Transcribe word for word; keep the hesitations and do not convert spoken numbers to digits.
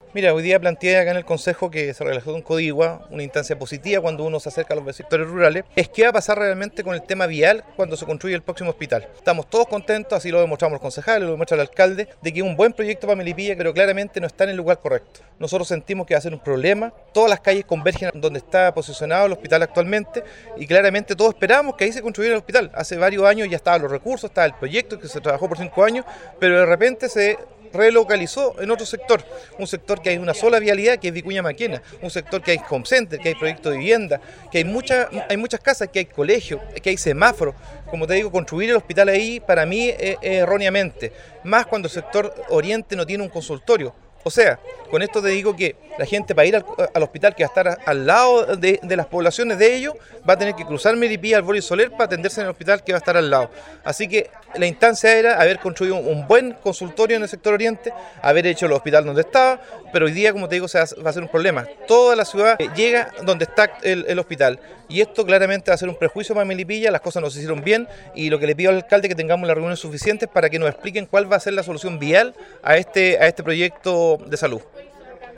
Mira, hoy día planteé acá en el Consejo que se realizó en Codigua, una instancia positiva cuando uno se acerca a los sectores rurales, es qué va a pasar realmente con el tema vial cuando se construye el próximo hospital. Estamos todos contentos, así lo demostramos los concejales, lo demuestra el alcalde, de que es un buen proyecto para Melipilla, pero claramente no está en el lugar correcto. Nosotros sentimos que va a ser un problema, todas las calles convergen donde está posicionado el hospital actualmente y claramente todos esperamos que ahí se construyera el hospital. Hace varios años ya estaban los recursos, estaba el proyecto que se trabajó por cinco años, pero de repente se relocalizó en otro sector, un sector que hay una sola vialidad, que es Vicuña Maquena, un sector que hay home center, que hay proyectos de vivienda, que hay, mucha, hay muchas casas, que hay colegios, que hay semáforos. Como te digo, construir el hospital ahí para mí es, es erróneamente, más cuando el sector oriente no tiene un consultorio. O sea, con esto te digo que la gente para ir al, al hospital que va a estar a, al lado de, de las poblaciones de ellos va a tener que cruzar Melipilla al Boris Soler para atenderse en el hospital que va a estar al lado. Así que la instancia era haber construido un buen consultorio en el sector oriente, haber hecho el hospital donde estaba, pero hoy día, como te digo, se va, va a ser un problema. Toda la ciudad llega donde está el, el hospital y esto claramente va a ser un prejuicio para Melipilla, las cosas no se hicieron bien y lo que le pido al alcalde es que tengamos las reuniones suficientes para que nos expliquen cuál va a ser la solución vial a este, a este proyecto de salud.